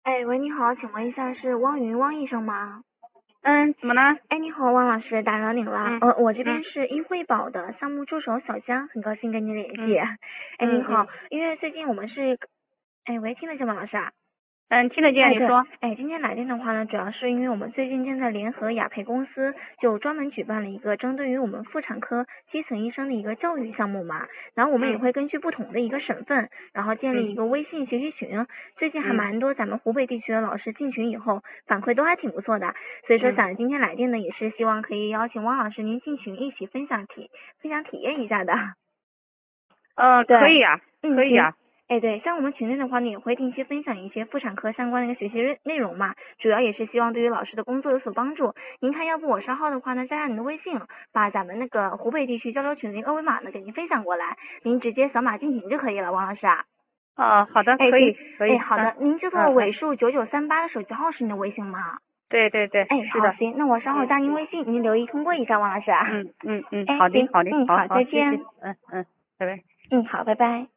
哎，喂，你好，请问一下是汪云汪医生吗？ 怎么了？ 哎，你好，汪老师，打扰您了。 嗯我这边嗯是医惠宝的项目助手小江，很高兴跟您联系。 嗯哎，您好， 嗯嗯因为最近我们是，哎，喂，听得见吗，老师啊？ 听得见， 哎，对， 你说。 哎，今天来电的话呢，主要是因为我们最近正在联合雅培公司，就专门举办了一个针对于我们妇产科基层医生的一个教育项目嘛。然后我们也嗯会根据不同的一个省份，然后建立嗯一个微信学习群。最近还嗯蛮多咱们湖北地区的老师进群以后，反馈都还挺不错的。所以说， 嗯今天来电呢，也是希望可以邀请汪老师您进群一起分享体验一下的。对， 可以啊，可以行。 啊。 哎，对，像我们群内的话呢，也会定期分享一些妇产科相关的一个学习内容嘛，主要也是希望对于老师的工作有所帮助。您看，要不我稍后的话呢，加上您的微信，把咱们那个湖北地区交流群的一个二维码呢，给您分享过来，您直接扫码进群就可以了，王老师啊。 好的， 哎，行。 可以可以。 哎，好的，您这个尾数9938的手机号是您的微信吗？ 对对对， 哎，好， 是的。 行，那我稍后加您微信，您留意通过一下，王老师啊。 嗯， 哎， 好的行， 好的，好好， 好，谢谢。 再见。 拜拜。 好，拜拜。